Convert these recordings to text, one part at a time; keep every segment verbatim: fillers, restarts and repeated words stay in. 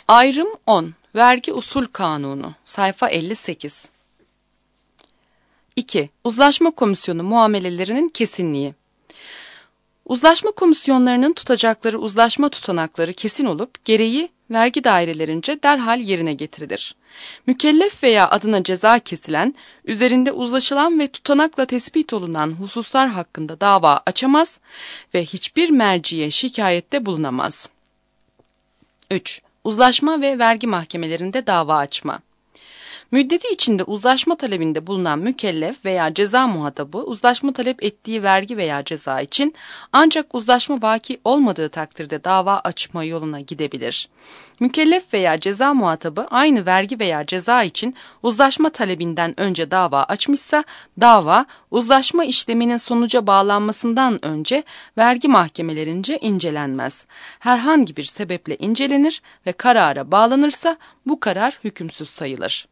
Ayrım on. Vergi Usul Kanunu. Sayfa elli sekiz. iki. Uzlaşma Komisyonu muamelelerinin kesinliği. Uzlaşma komisyonlarının tutacakları uzlaşma tutanakları kesin olup gereği vergi dairelerince derhal yerine getirilir. Mükellef veya adına ceza kesilen, üzerinde uzlaşılan ve tutanakla tespit olunan hususlar hakkında dava açamaz ve hiçbir merciye şikayette bulunamaz. üç. Uzlaşma ve vergi mahkemelerinde dava açma. Müddeti içinde uzlaşma talebinde bulunan mükellef veya ceza muhatabı uzlaşma talep ettiği vergi veya ceza için ancak uzlaşma vaki olmadığı takdirde dava açma yoluna gidebilir. Mükellef veya ceza muhatabı aynı vergi veya ceza için uzlaşma talebinden önce dava açmışsa dava uzlaşma işleminin sonuca bağlanmasından önce vergi mahkemelerince incelenmez. Herhangi bir sebeple incelenir ve karara bağlanırsa bu karar hükümsüz sayılır.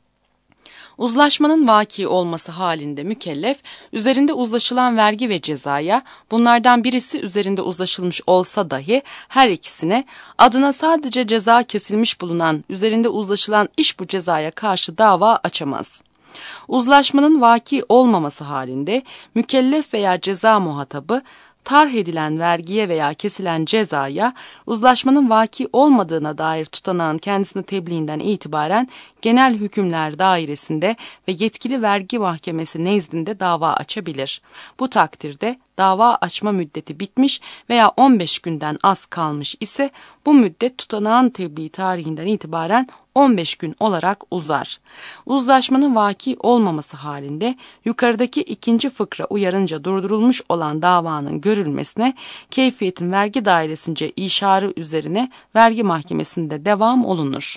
Uzlaşmanın vaki olması halinde mükellef, üzerinde uzlaşılan vergi ve cezaya, bunlardan birisi üzerinde uzlaşılmış olsa dahi her ikisine, adına sadece ceza kesilmiş bulunan, üzerinde uzlaşılan iş bu cezaya karşı dava açamaz. Uzlaşmanın vaki olmaması halinde mükellef veya ceza muhatabı, tarh edilen vergiye veya kesilen cezaya uzlaşmanın vaki olmadığına dair tutanağın kendisine tebliğinden itibaren genel hükümler dairesinde ve yetkili vergi mahkemesi nezdinde dava açabilir. Bu takdirde dava açma müddeti bitmiş veya on beş günden az kalmış ise bu müddet tutanağın tebliği tarihinden itibaren on beş gün olarak uzar. Uzlaşmanın vaki olmaması halinde yukarıdaki ikinci fıkra uyarınca durdurulmuş olan davanın görülmesine keyfiyetin vergi dairesince işarı üzerine vergi mahkemesinde devam olunur.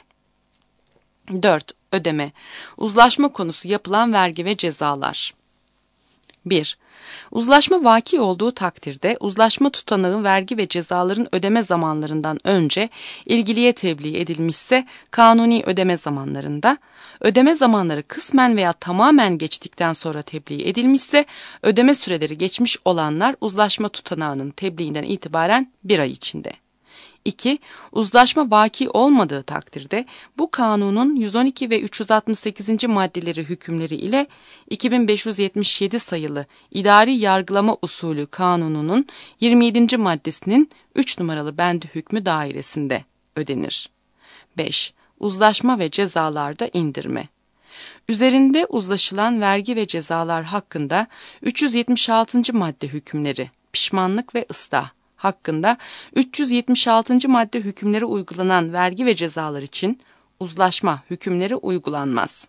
dört. Ödeme. Uzlaşma konusu yapılan vergi ve cezalar. bir. Uzlaşma vaki olduğu takdirde uzlaşma tutanağı vergi ve cezaların ödeme zamanlarından önce ilgiliye tebliğ edilmişse kanuni ödeme zamanlarında, ödeme zamanları kısmen veya tamamen geçtikten sonra tebliğ edilmişse ödeme süreleri geçmiş olanlar uzlaşma tutanağının tebliğinden itibaren bir ay içinde. iki. Uzlaşma vaki olmadığı takdirde bu kanunun yüz on iki ve üç yüz altmış sekizinci maddeleri hükümleri ile iki bin beş yüz yetmiş yedi sayılı İdari Yargılama Usulü Kanunu'nun yirmi yedinci maddesinin üç numaralı bendi hükmü dairesinde ödenir. beş. Uzlaşma ve cezalarda indirme. Üzerinde uzlaşılan vergi ve cezalar hakkında üç yüz yetmiş altıncı madde hükümleri, pişmanlık ve ıslah hakkında üç yüz yetmiş altıncı madde hükümleri uygulanan vergi ve cezalar için uzlaşma hükümleri uygulanmaz.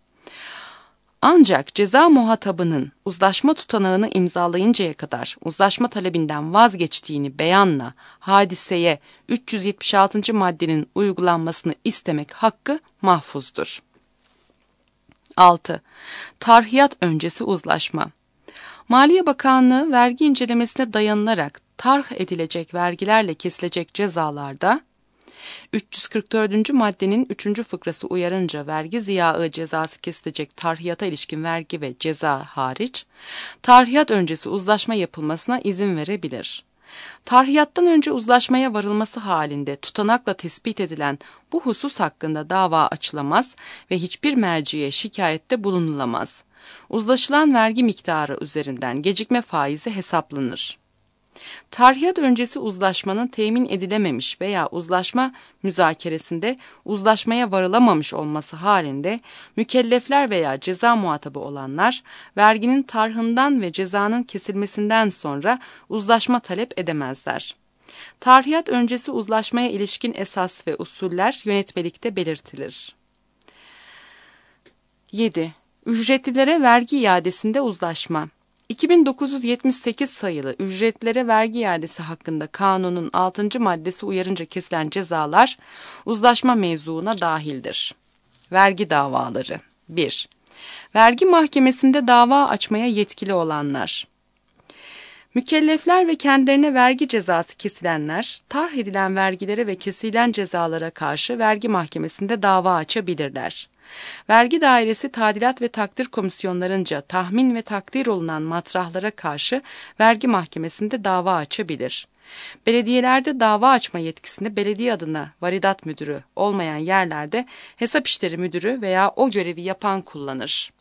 Ancak ceza muhatabının uzlaşma tutanağını imzalayıncaya kadar uzlaşma talebinden vazgeçtiğini beyanla hadiseye üç yüz yetmiş altıncı maddenin uygulanmasını istemek hakkı mahfuzdur. altı. Tarhiyat öncesi uzlaşma. Maliye Bakanlığı vergi incelemesine dayanılarak tarh edilecek vergilerle kesilecek cezalarda üç yüz kırk dördüncü maddenin üçüncü fıkrası uyarınca vergi ziyağı cezası kesilecek tarhiyata ilişkin vergi ve ceza hariç, tarhiyat öncesi uzlaşma yapılmasına izin verebilir. Tarhiyattan önce uzlaşmaya varılması halinde tutanakla tespit edilen bu husus hakkında dava açılamaz ve hiçbir merciye şikayette bulunulamaz. Uzlaşılan vergi miktarı üzerinden gecikme faizi hesaplanır. Tarhiyat öncesi uzlaşmanın temin edilememiş veya uzlaşma müzakeresinde uzlaşmaya varılamamış olması halinde mükellefler veya ceza muhatabı olanlar verginin tarhından ve cezanın kesilmesinden sonra uzlaşma talep edemezler. Tarhiyat öncesi uzlaşmaya ilişkin esas ve usuller yönetmelikte belirtilir. yedi. Ücretlilere vergi iadesinde uzlaşma. iki bin dokuz yüz yetmiş sekiz sayılı ücretlilere vergi iadesi hakkında kanunun altıncı maddesi uyarınca kesilen cezalar uzlaşma mevzuuna dahildir. Vergi davaları. bir. Vergi mahkemesinde dava açmaya yetkili olanlar. Mükellefler ve kendilerine vergi cezası kesilenler, tarh edilen vergilere ve kesilen cezalara karşı vergi mahkemesinde dava açabilirler. Vergi dairesi tadilat ve takdir komisyonlarınca tahmin ve takdir olunan matrahlara karşı vergi mahkemesinde dava açabilir. Belediyelerde dava açma yetkisini belediye adına varidat müdürü olmayan yerlerde hesap işleri müdürü veya o görevi yapan kullanır.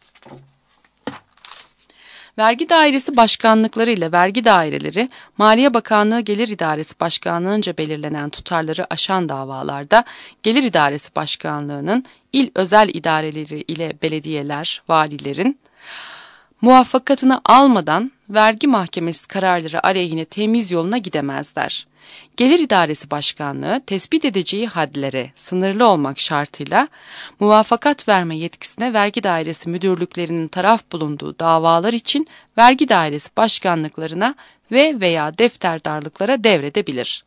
Vergi dairesi başkanlıkları ile vergi daireleri, Maliye Bakanlığı Gelir İdaresi Başkanlığı'nca belirlenen tutarları aşan davalarda Gelir İdaresi Başkanlığı'nın il özel idareleri ile belediyeler, valilerin muvaffakatını almadan vergi mahkemesi kararları aleyhine temiz yoluna gidemezler. Gelir İdaresi Başkanlığı tespit edeceği hadlere sınırlı olmak şartıyla muvaffakat verme yetkisine vergi dairesi müdürlüklerinin taraf bulunduğu davalar için vergi dairesi başkanlıklarına ve veya defterdarlıklara devredebilir.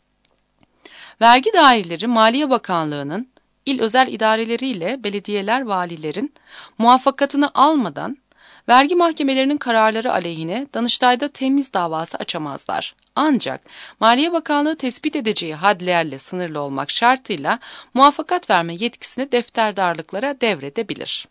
Vergi daireleri Maliye Bakanlığı'nın il özel idareleriyle belediyeler valilerin muvaffakatını almadan vergi mahkemelerinin kararları aleyhine Danıştay'da temiz davası açamazlar. Ancak Maliye Bakanlığı tespit edeceği hadlerle sınırlı olmak şartıyla muvaffakat verme yetkisini defterdarlıklara devredebilir.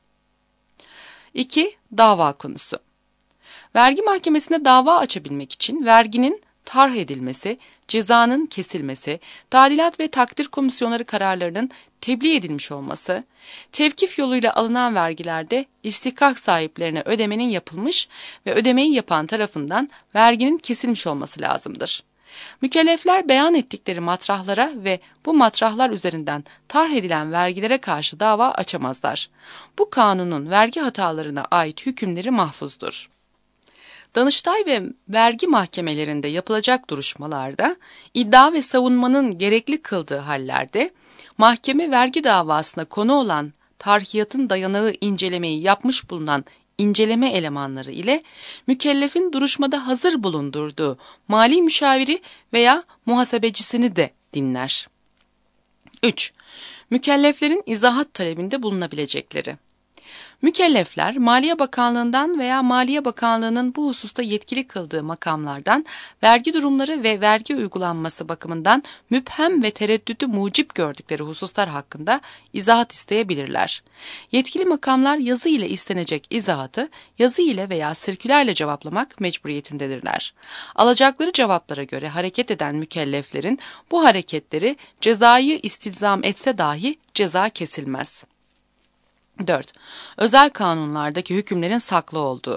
iki. Dava konusu. Vergi mahkemesine dava açabilmek için verginin tarh edilmesi, cezanın kesilmesi, tadilat ve takdir komisyonları kararlarının tebliğ edilmiş olması, tevkif yoluyla alınan vergilerde istihkak sahiplerine ödemenin yapılmış ve ödemeyi yapan tarafından verginin kesilmiş olması lazımdır. Mükellefler beyan ettikleri matrahlara ve bu matrahlar üzerinden tarh edilen vergilere karşı dava açamazlar. Bu kanunun vergi hatalarına ait hükümleri mahfuzdur. Danıştay ve vergi mahkemelerinde yapılacak duruşmalarda iddia ve savunmanın gerekli kıldığı hallerde mahkeme vergi davasına konu olan tarhiyatın dayanağı incelemeyi yapmış bulunan inceleme elemanları ile mükellefin duruşmada hazır bulundurduğu mali müşaviri veya muhasebecisini de dinler. üç. Mükelleflerin izahat talebinde bulunabilecekleri. Mükellefler, Maliye Bakanlığı'ndan veya Maliye Bakanlığı'nın bu hususta yetkili kıldığı makamlardan vergi durumları ve vergi uygulanması bakımından müphem ve tereddütü mucip gördükleri hususlar hakkında izahat isteyebilirler. Yetkili makamlar yazı ile istenecek izahatı yazı ile veya sirkülerle cevaplamak mecburiyetindedirler. Alacakları cevaplara göre hareket eden mükelleflerin bu hareketleri cezayı istilzam etse dahi ceza kesilmez. dört. Özel kanunlardaki hükümlerin saklı olduğu.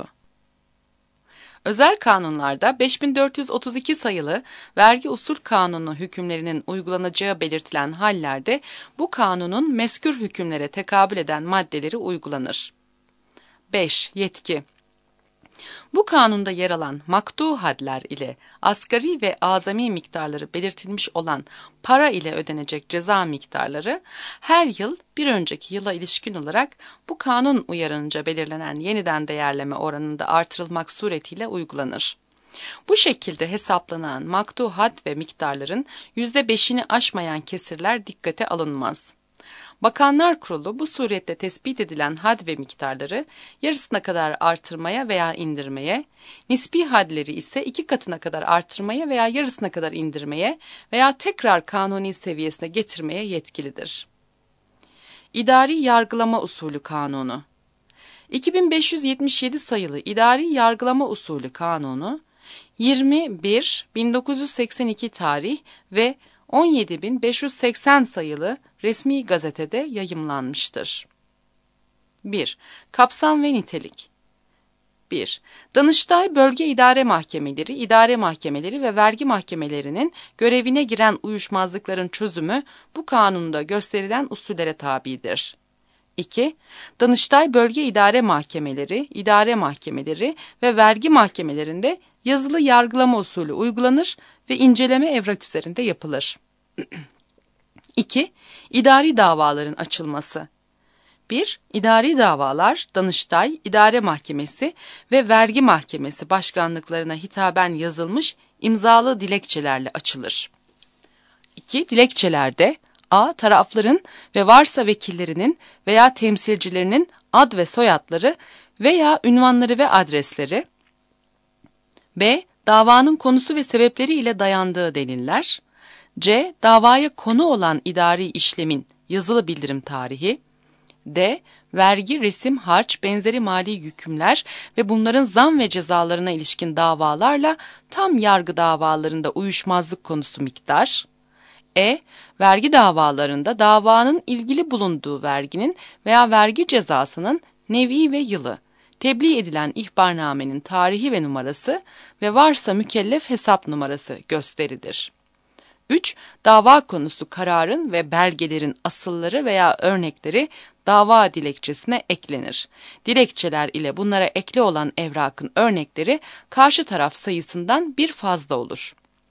Özel kanunlarda beş bin dört yüz otuz iki sayılı vergi usul kanunu hükümlerinin uygulanacağı belirtilen hallerde bu kanunun mezkür hükümlere tekabül eden maddeleri uygulanır. beş. Yetki. Bu kanunda yer alan maktu hadler ile asgari ve azami miktarları belirtilmiş olan para ile ödenecek ceza miktarları her yıl bir önceki yıla ilişkin olarak bu kanun uyarınca belirlenen yeniden değerleme oranında artırılmak suretiyle uygulanır. Bu şekilde hesaplanan maktu had ve miktarların yüzde beşini aşmayan kesirler dikkate alınmaz. Bakanlar Kurulu bu surette tespit edilen had ve miktarları yarısına kadar artırmaya veya indirmeye, nispi hadleri ise iki katına kadar artırmaya veya yarısına kadar indirmeye veya tekrar kanuni seviyesine getirmeye yetkilidir. İdari Yargılama Usulü Kanunu. iki bin beş yüz yetmiş yedi sayılı İdari Yargılama Usulü Kanunu, yirmi bir bin dokuz yüz seksen iki tarih ve on yedi bin beş yüz seksen sayılı resmi gazetede yayımlanmıştır. bir. Kapsam ve nitelik. bir. Danıştay Bölge İdare Mahkemeleri, İdare Mahkemeleri ve Vergi Mahkemelerinin görevine giren uyuşmazlıkların çözümü bu kanunda gösterilen usullere tabidir. iki. Danıştay Bölge İdare Mahkemeleri, İdare Mahkemeleri ve Vergi Mahkemelerinde yazılı yargılama usulü uygulanır ve inceleme evrak üzerinde yapılır. iki. İdari davaların açılması. bir. İdari davalar Danıştay, İdare Mahkemesi ve Vergi Mahkemesi başkanlıklarına hitaben yazılmış imzalı dilekçelerle açılır. iki. Dilekçelerde a. tarafların ve varsa vekillerinin veya temsilcilerinin ad ve soyadları veya ünvanları ve adresleri, b. davanın konusu ve sebepleri ile dayandığı deliller, c. davaya konu olan idari işlemin yazılı bildirim tarihi, D. Vergi, resim, harç, benzeri mali yükümler ve bunların zam ve cezalarına ilişkin davalarla tam yargı davalarında uyuşmazlık konusu miktar. E. Vergi davalarında davanın ilgili bulunduğu verginin veya vergi cezasının nevi ve yılı, tebliğ edilen ihbarnamenin tarihi ve numarası ve varsa mükellef hesap numarası gösterilir. üç. Dava konusu kararın ve belgelerin asılları veya örnekleri dava dilekçesine eklenir. Dilekçeler ile bunlara ekli olan evrakın örnekleri karşı taraf sayısından bir fazla olur.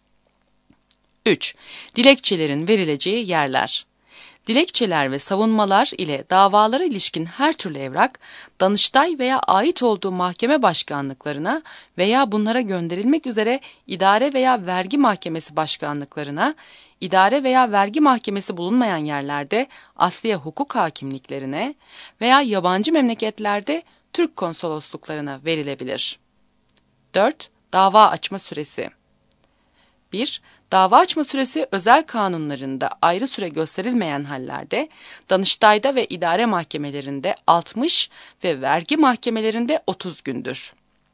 üç. Dilekçelerin verileceği yerler. Dilekçeler ve savunmalar ile davalara ilişkin her türlü evrak, Danıştay veya ait olduğu mahkeme başkanlıklarına veya bunlara gönderilmek üzere idare veya vergi mahkemesi başkanlıklarına, idare veya vergi mahkemesi bulunmayan yerlerde asliye hukuk hakimliklerine veya yabancı memleketlerde Türk konsolosluklarına verilebilir. dört. Dava açma süresi. bir. Dava açma süresi özel kanunlarında ayrı süre gösterilmeyen hallerde, Danıştay'da ve idare mahkemelerinde altmış ve vergi mahkemelerinde otuz gündür.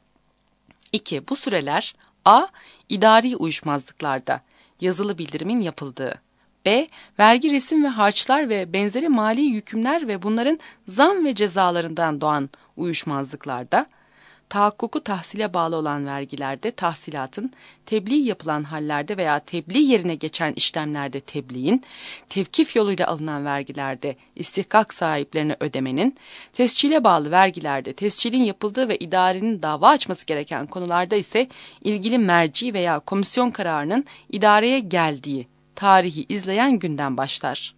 iki. Bu süreler A. İdari uyuşmazlıklarda yazılı bildirimin yapıldığı, B. Vergi, resim ve harçlar ve benzeri mali yükümler ve bunların zam ve cezalarından doğan uyuşmazlıklarda, tahakkuku tahsile bağlı olan vergilerde tahsilatın, tebliğ yapılan hallerde veya tebliğ yerine geçen işlemlerde tebliğin, tevkif yoluyla alınan vergilerde istihkak sahiplerine ödemenin, tescile bağlı vergilerde tescilin yapıldığı ve idarenin dava açması gereken konularda ise ilgili merci veya komisyon kararının idareye geldiği tarihi izleyen günden başlar.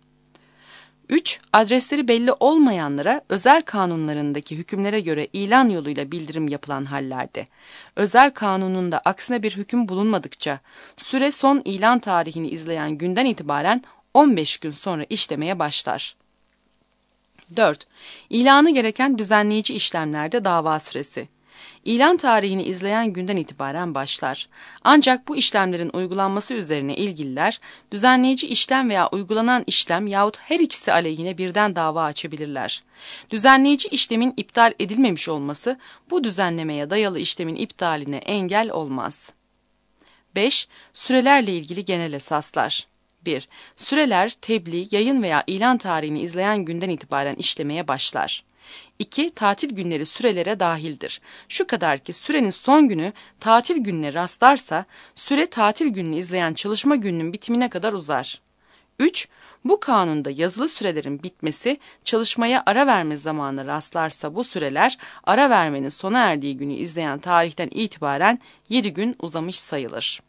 üç. Adresleri belli olmayanlara özel kanunlarındaki hükümlere göre ilan yoluyla bildirim yapılan hallerde, özel kanununda aksine bir hüküm bulunmadıkça süre son ilan tarihini izleyen günden itibaren on beş gün sonra işlemeye başlar. dört. İlanı gereken düzenleyici işlemlerde dava süresi. İlan tarihini izleyen günden itibaren başlar. Ancak bu işlemlerin uygulanması üzerine ilgililer, düzenleyici işlem veya uygulanan işlem yahut her ikisi aleyhine birden dava açabilirler. Düzenleyici işlemin iptal edilmemiş olması, bu düzenlemeye dayalı işlemin iptaline engel olmaz. beş. Sürelerle ilgili genel esaslar. bir. Süreler, tebliğ, yayın veya ilan tarihini izleyen günden itibaren işlemeye başlar. iki. Tatil günleri sürelere dahildir. Şu kadar ki sürenin son günü tatil gününe rastlarsa süre tatil gününü izleyen çalışma gününün bitimine kadar uzar. üç. Bu kanunda yazılı sürelerin bitmesi çalışmaya ara verme zamanı rastlarsa bu süreler ara vermenin sona erdiği günü izleyen tarihten itibaren yedi gün uzamış sayılır.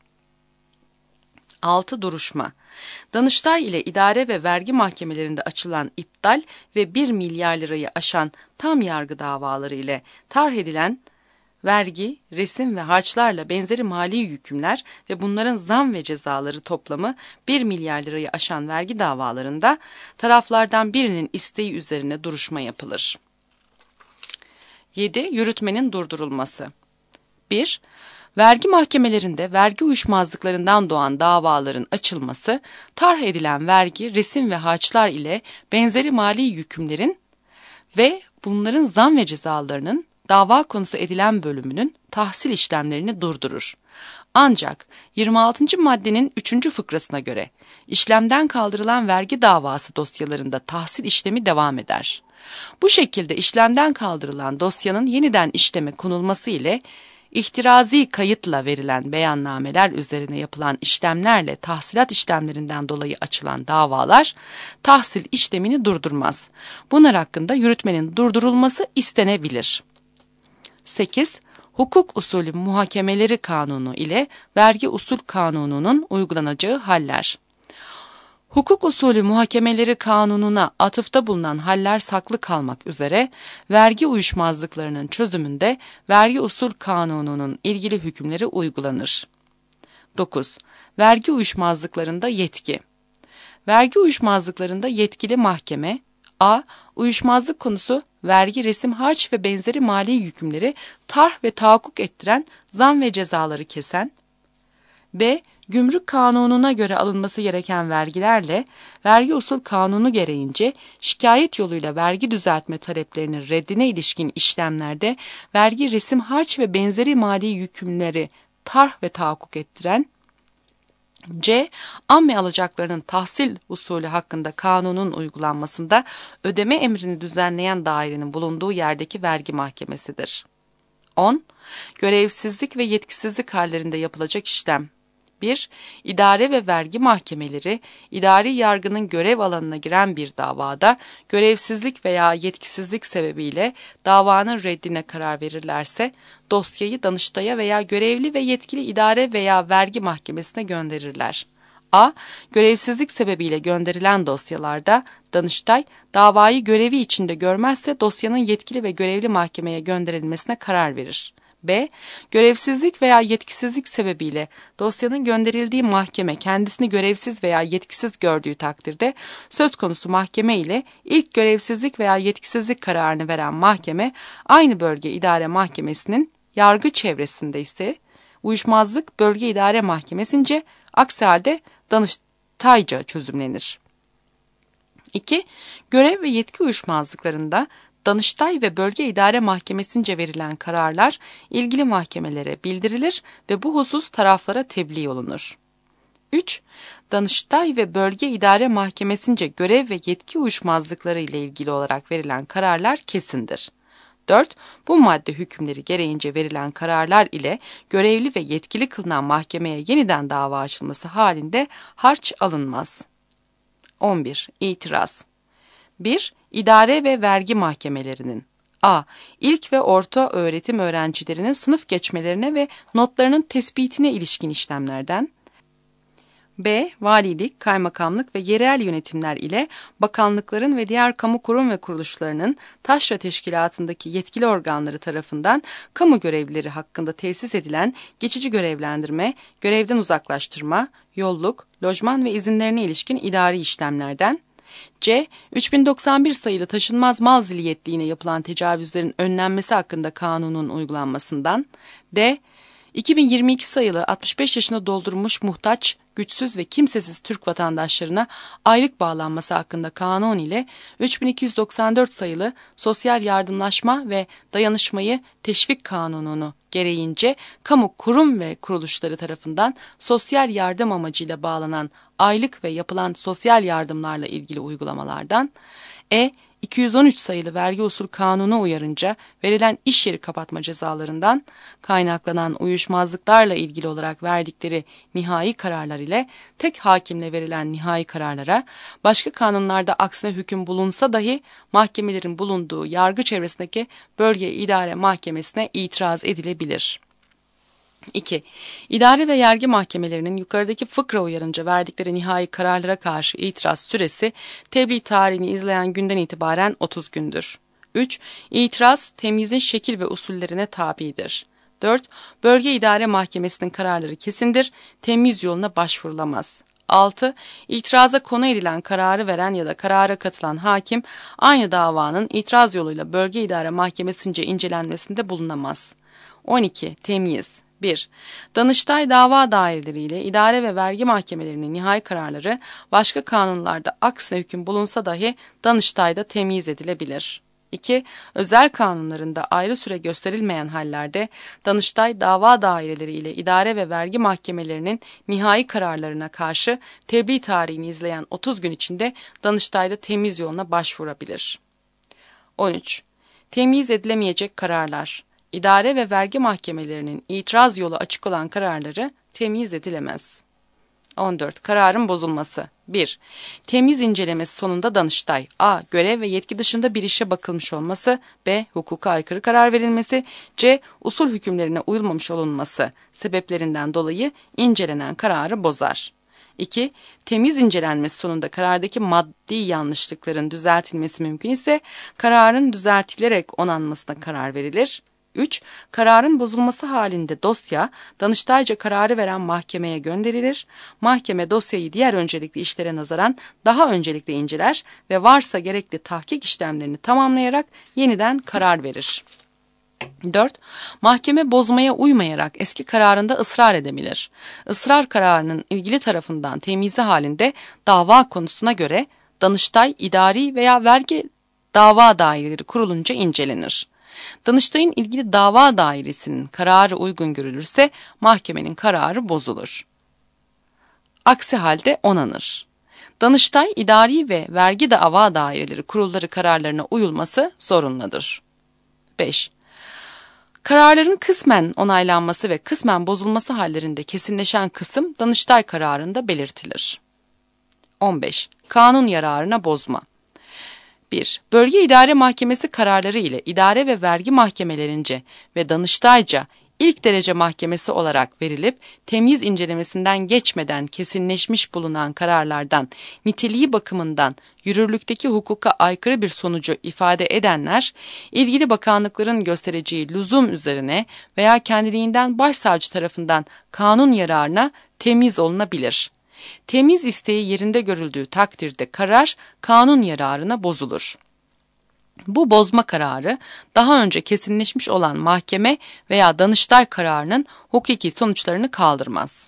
altı. Duruşma. Danıştay ile idare ve vergi mahkemelerinde açılan iptal ve bir milyar lirayı aşan tam yargı davaları ile tarh edilen vergi, resim ve harçlarla benzeri mali yükümler ve bunların zam ve cezaları toplamı bir milyar lirayı aşan vergi davalarında taraflardan birinin isteği üzerine duruşma yapılır. yedi. Yürütmenin durdurulması. bir. Vergi mahkemelerinde vergi uyuşmazlıklarından doğan davaların açılması, tarh edilen vergi, resim ve harçlar ile benzeri mali yükümlerin ve bunların zam ve cezalarının dava konusu edilen bölümünün tahsil işlemlerini durdurur. Ancak yirmi altıncı maddenin üçüncü fıkrasına göre işlemden kaldırılan vergi davası dosyalarında tahsil işlemi devam eder. Bu şekilde işlemden kaldırılan dosyanın yeniden işleme konulması ile İhtirazi kayıtla verilen beyannameler üzerine yapılan işlemlerle tahsilat işlemlerinden dolayı açılan davalar tahsil işlemini durdurmaz. Bunlar hakkında yürütmenin durdurulması istenebilir. sekiz. Hukuk usulü muhakemeleri kanunu ile vergi usul kanununun uygulanacağı haller. Hukuk usulü muhakemeleri kanununa atıfta bulunan haller saklı kalmak üzere vergi uyuşmazlıklarının çözümünde vergi usul kanununun ilgili hükümleri uygulanır. dokuz. Vergi uyuşmazlıklarında yetki. Vergi uyuşmazlıklarında yetkili mahkeme a. Uyuşmazlık konusu vergi, resim, harç ve benzeri mali yükümleri tarh ve tahakkuk ettiren zam ve cezaları kesen, b. Gümrük kanununa göre alınması gereken vergilerle vergi usul kanunu gereğince şikayet yoluyla vergi düzeltme taleplerinin reddine ilişkin işlemlerde vergi, resim, harç ve benzeri mali yükümleri tarh ve tahakkuk ettiren, C. Amme alacaklarının tahsil usulü hakkında kanunun uygulanmasında ödeme emrini düzenleyen dairenin bulunduğu yerdeki vergi mahkemesidir. on. Görevsizlik ve yetkisizlik hallerinde yapılacak işlem. bir. İdare ve vergi mahkemeleri, idari yargının görev alanına giren bir davada görevsizlik veya yetkisizlik sebebiyle davanın reddine karar verirlerse, dosyayı Danıştay'a veya görevli ve yetkili idare veya vergi mahkemesine gönderirler. A. Görevsizlik sebebiyle gönderilen dosyalarda Danıştay, davayı görevi içinde görmezse dosyanın yetkili ve görevli mahkemeye gönderilmesine karar verir. B. Görevsizlik veya yetkisizlik sebebiyle dosyanın gönderildiği mahkeme kendisini görevsiz veya yetkisiz gördüğü takdirde söz konusu mahkeme ile ilk görevsizlik veya yetkisizlik kararını veren mahkeme aynı bölge idare mahkemesinin yargı çevresinde ise uyuşmazlık bölge idare mahkemesince, aksi halde Danıştayca çözümlenir. iki. Görev ve yetki uyuşmazlıklarında Danıştay ve Bölge İdare Mahkemesince verilen kararlar ilgili mahkemelere bildirilir ve bu husus taraflara tebliğ olunur. üç. Danıştay ve Bölge İdare Mahkemesince görev ve yetki uyuşmazlıkları ile ilgili olarak verilen kararlar kesindir. dört. Bu madde hükümleri gereğince verilen kararlar ile görevli ve yetkili kılınan mahkemeye yeniden dava açılması halinde harç alınmaz. on bir. İtiraz. bir. İdare ve vergi mahkemelerinin A. İlk ve orta öğretim öğrencilerinin sınıf geçmelerine ve notlarının tespitine ilişkin işlemlerden, B. Valilik, kaymakamlık ve yerel yönetimler ile bakanlıkların ve diğer kamu kurum ve kuruluşlarının taşra teşkilatındaki yetkili organları tarafından kamu görevlileri hakkında tesis edilen geçici görevlendirme, görevden uzaklaştırma, yolluk, lojman ve izinlerine ilişkin idari işlemlerden, C. üç bin doksan bir sayılı taşınmaz mal zilyetliğine yapılan tecavüzlerin önlenmesi hakkında kanunun uygulanmasından, D. iki bin yirmi iki sayılı altmış beş yaşını doldurmuş muhtaç, güçsüz ve kimsesiz Türk vatandaşlarına aylık bağlanması hakkında kanun ile üç bin iki yüz doksan dört sayılı Sosyal Yardımlaşma ve Dayanışmayı Teşvik Kanununu gereğince kamu kurum ve kuruluşları tarafından sosyal yardım amacıyla bağlanan aylık ve yapılan sosyal yardımlarla ilgili uygulamalardan, E. iki yüz on üç sayılı vergi usul kanuna uyarınca verilen iş yeri kapatma cezalarından kaynaklanan uyuşmazlıklarla ilgili olarak verdikleri nihai kararlar ile tek hakimle verilen nihai kararlara, başka kanunlarda aksine hüküm bulunsa dahi mahkemelerin bulunduğu yargı çevresindeki bölge idare mahkemesine itiraz edilebilir. iki. İdare ve yargı mahkemelerinin yukarıdaki fıkra uyarınca verdikleri nihai kararlara karşı itiraz süresi tebliğ tarihini izleyen günden itibaren otuz gündür. üç. İtiraz temyizin şekil ve usullerine tabidir. dört. Bölge idare mahkemesinin kararları kesindir, temyiz yoluna başvurulamaz. altı. İtiraza konu edilen kararı veren ya da karara katılan hakim aynı davanın itiraz yoluyla bölge idare mahkemesince incelenmesinde bulunamaz. on iki. Temyiz. bir. Danıştay dava daireleriyle idare ve vergi mahkemelerinin nihai kararları başka kanunlarda aksine hüküm bulunsa dahi Danıştay'da temyiz edilebilir. iki. Özel kanunlarında ayrı süre gösterilmeyen hallerde Danıştay dava daireleri ile idare ve vergi mahkemelerinin nihai kararlarına karşı tebliğ tarihini izleyen otuz gün içinde Danıştay'da temyiz yoluna başvurabilir. on üç. Temyiz edilemeyecek kararlar. İdare ve vergi mahkemelerinin itiraz yolu açık olan kararları temyiz edilemez. on dört. Kararın bozulması. bir. Temyiz incelemesi sonunda Danıştay A. Görev ve yetki dışında bir işe bakılmış olması, B. Hukuka aykırı karar verilmesi, C. Usul hükümlerine uyulmamış olunması sebeplerinden dolayı incelenen kararı bozar. iki. Temiz incelenmesi sonunda karardaki maddi yanlışlıkların düzeltilmesi mümkün ise kararın düzeltilerek onanmasına karar verilir. üç. Kararın bozulması halinde dosya Danıştayca kararı veren mahkemeye gönderilir. Mahkeme dosyayı diğer öncelikli işlere nazaran daha öncelikle inceler ve varsa gerekli tahkik işlemlerini tamamlayarak yeniden karar verir. dört. Mahkeme bozmaya uymayarak eski kararında ısrar edebilir. Israr kararının ilgili tarafından temyizi halinde dava konusuna göre Danıştay, idari veya vergi dava daireleri kurulunca incelenir. Danıştay'ın ilgili dava dairesinin kararı uygun görülürse mahkemenin kararı bozulur. Aksi halde onanır. Danıştay, idari ve vergi dava daireleri kurulları kararlarına uyulması zorunludur. beş. Kararların kısmen onaylanması ve kısmen bozulması hallerinde kesinleşen kısım Danıştay kararında belirtilir. on beş. Kanun yararına bozma. bir. Bölge İdare Mahkemesi kararları ile idare ve vergi mahkemelerince ve Danıştayca ilk derece mahkemesi olarak verilip temyiz incelemesinden geçmeden kesinleşmiş bulunan kararlardan niteliği bakımından yürürlükteki hukuka aykırı bir sonucu ifade edenler, ilgili bakanlıkların göstereceği lüzum üzerine veya kendiliğinden başsavcı tarafından kanun yararına temyiz olunabilir. Temyiz isteği yerinde görüldüğü takdirde karar kanun yararına bozulur. Bu bozma kararı daha önce kesinleşmiş olan mahkeme veya Danıştay kararının hukuki sonuçlarını kaldırmaz.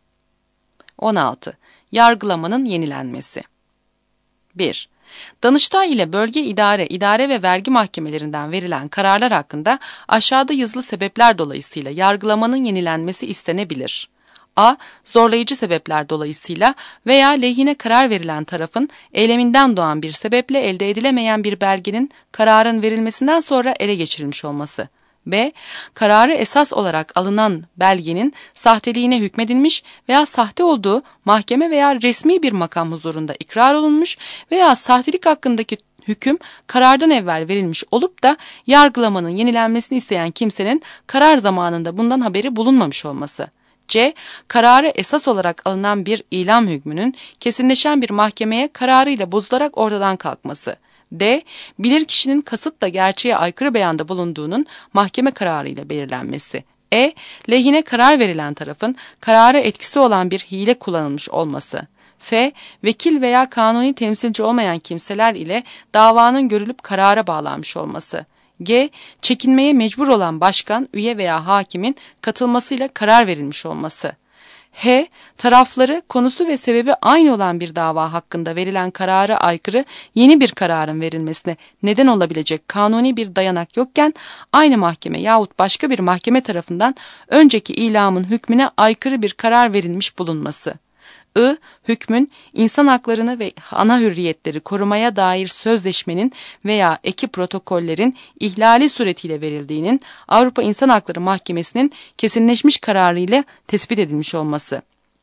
on altı. Yargılamanın yenilenmesi. bir. Danıştay ile bölge idare, idare ve vergi mahkemelerinden verilen kararlar hakkında aşağıda yazılı sebepler dolayısıyla yargılamanın yenilenmesi istenebilir. A. Zorlayıcı sebepler dolayısıyla veya lehine karar verilen tarafın eyleminden doğan bir sebeple elde edilemeyen bir belgenin kararın verilmesinden sonra ele geçirilmiş olması. B. Kararı esas olarak alınan belgenin sahteliğine hükmedilmiş veya sahte olduğu mahkeme veya resmi bir makam huzurunda ikrar olunmuş veya sahtelik hakkındaki hüküm karardan evvel verilmiş olup da yargılamanın yenilenmesini isteyen kimsenin karar zamanında bundan haberi bulunmamış olması. C. Kararı esas olarak alınan bir ilam hükmünün kesinleşen bir mahkemeye kararıyla bozularak ortadan kalkması. D. Bilirkişinin kasıtla gerçeğe aykırı beyanda bulunduğunun mahkeme kararıyla belirlenmesi. E. Lehine karar verilen tarafın karara etkisi olan bir hile kullanılmış olması. F. Vekil veya kanuni temsilci olmayan kimseler ile davanın görülüp karara bağlanmış olması. G. Çekinmeye mecbur olan başkan, üye veya hakimin katılmasıyla karar verilmiş olması. H. Tarafları, konusu ve sebebi aynı olan bir dava hakkında verilen karara aykırı yeni bir kararın verilmesine neden olabilecek kanuni bir dayanak yokken aynı mahkeme yahut başka bir mahkeme tarafından önceki ilamın hükmüne aykırı bir karar verilmiş bulunması. I. Hükmün insan haklarını ve ana hürriyetleri korumaya dair sözleşmenin veya eki protokollerin ihlali suretiyle verildiğinin Avrupa İnsan Hakları Mahkemesi'nin kesinleşmiş kararıyla tespit edilmiş olması.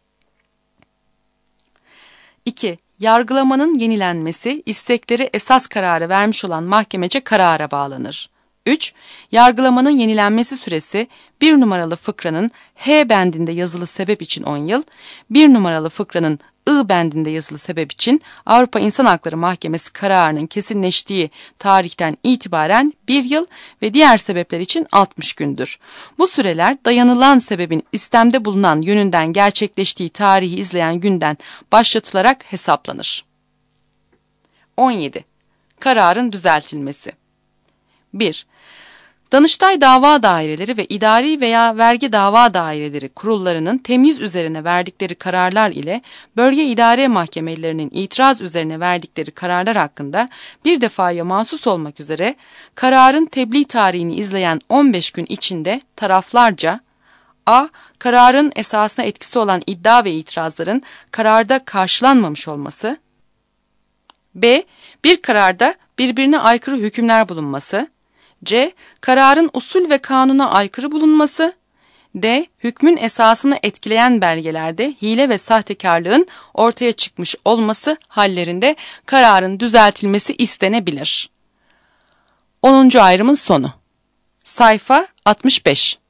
iki. Yargılamanın yenilenmesi, istekleri esas kararı vermiş olan mahkemece karara bağlanır. üç. Yargılamanın yenilenmesi süresi bir numaralı fıkranın H bendinde yazılı sebep için on yıl, bir numaralı fıkranın I bendinde yazılı sebep için Avrupa İnsan Hakları Mahkemesi kararının kesinleştiği tarihten itibaren bir yıl ve diğer sebepler için altmış gündür. Bu süreler dayanılan sebebin istemde bulunan yönünden gerçekleştiği tarihi izleyen günden başlatılarak hesaplanır. on yedi. Kararın düzeltilmesi. bir. Danıştay dava daireleri ve idari veya vergi dava daireleri kurullarının temyiz üzerine verdikleri kararlar ile bölge idare mahkemelerinin itiraz üzerine verdikleri kararlar hakkında bir defaya mahsus olmak üzere kararın tebliğ tarihini izleyen on beş gün içinde taraflarca A. Kararın esasına etkisi olan iddia ve itirazların kararda karşılanmamış olması. B. Bir kararda birbirine aykırı hükümler bulunması. C. Kararın usul ve kanuna aykırı bulunması. D. Hükmün esasını etkileyen belgelerde hile ve sahtekarlığın ortaya çıkmış olması hallerinde kararın düzeltilmesi istenebilir. onuncu ayrımın sonu. Sayfa altmış beş.